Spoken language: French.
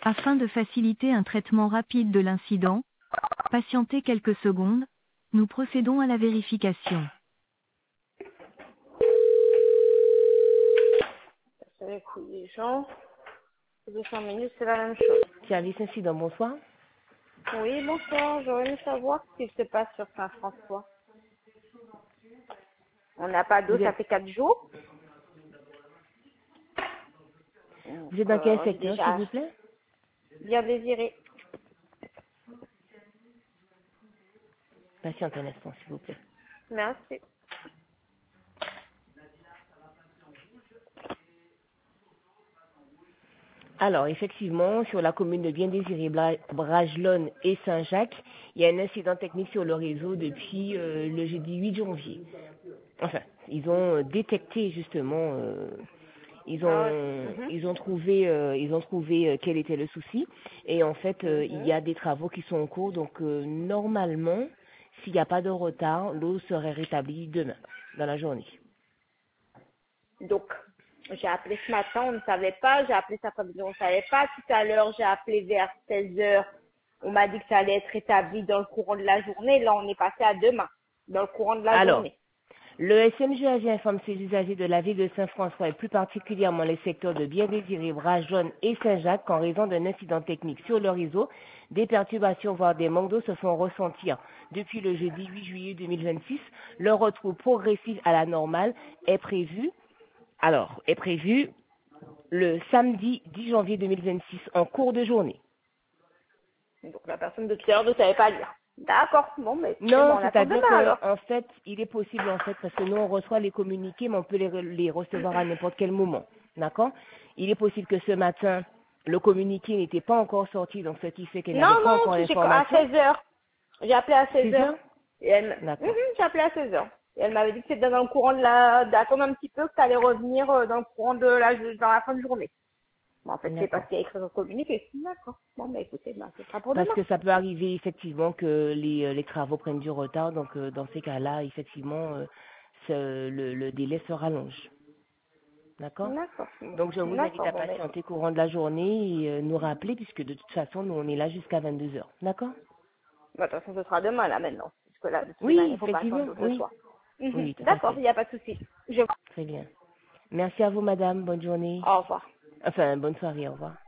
Afin de faciliter un traitement rapide de l'incident, patientez quelques secondes, nous procédons à la vérification. C'est les couilles des gens. 200 minutes, c'est la même chose. Service incident, bonsoir. Oui, bonsoir. J'aurais aimé savoir ce qui se passe sur Saint-François. On n'a pas d'eau, Vous ça êtes, fait 4 jours. vous êtes dans quel J'ai secteur, s'il déjà vous plaît? bien désiré. Patiente un instant, s'il vous plaît. Merci. Alors, effectivement, sur la commune de Bien-Désiré, Bragelonne et Saint-Jacques, il y a un incident technique sur le réseau depuis le jeudi 8 janvier. Enfin, ils ont détecté justement, Ah, ils ont trouvé quel était le souci. Et en fait, il y a des travaux qui sont en cours. Donc, normalement, s'il n'y a pas de retard, l'eau serait rétablie demain, dans la journée. Donc, j'ai appelé ce matin, on ne savait pas. J'ai appelé cet après-midi, on ne savait pas. Tout à l'heure, j'ai appelé vers 16 heures. On m'a dit que ça allait être rétabli dans le courant de la journée. Là, on est passé à demain, dans le courant de la Alors, journée. le SMGAG informe ses usagers de la ville de Saint-François et plus particulièrement les secteurs de Bien-Désiré, Bragelonne et Saint-Jacques qu'en raison d'un incident technique sur le réseau, des perturbations voire des manques d'eau se font ressentir. Depuis le jeudi 8 juillet 2026, le retour progressif à la normale est prévu. Est prévu le samedi 10 janvier 2026 en cours de journée. Donc, la personne de tout à l'heure ne savait pas lire. D'accord. Bon, mais c'est bon, Non, on attend c'est-à-dire demain que alors. en fait, il est possible en fait parce que nous on reçoit les communiqués, mais on peut les recevoir à n'importe quel moment, d'accord? Il est possible que ce matin le communiqué n'était pas encore sorti, donc ce qui fait qu'elle Non, n'avait pas non, encore à l'information. 16 heures. J'ai appelé à 16 16 heures. heures, Et elle, d'accord, j'ai appelé à 16 heures. Et elle m'avait dit que c'était dans le courant d'attendre un petit peu, que ça allait revenir dans le courant dans la fin de journée. Bon, en fait, c'est parce d'accord. qu'il y a écrit dans le communiqué. D'accord. Bon, bah écoutez, ce sera pour Parce demain. que ça peut arriver effectivement que les travaux prennent du retard, donc dans ces cas-là, effectivement, le délai se rallonge, d'accord? D'accord. Bon. Donc je vous invite D'accord, à bon, bah écoute. patienter courant de la journée et nous rappeler, puisque de toute façon, nous on est là jusqu'à 22 heures, d'accord? Bah, de toute façon, ce sera demain, là, maintenant. Parce que là, de toute manière, il Oui, ne faut pas attendre effectivement, d'autres oui. soir. Oui, tout à D'accord, fait. il n'y a pas de souci. Je... Très bien. Merci à vous, madame. Bonne journée. Au revoir. Enfin, bonne soirée. Au revoir.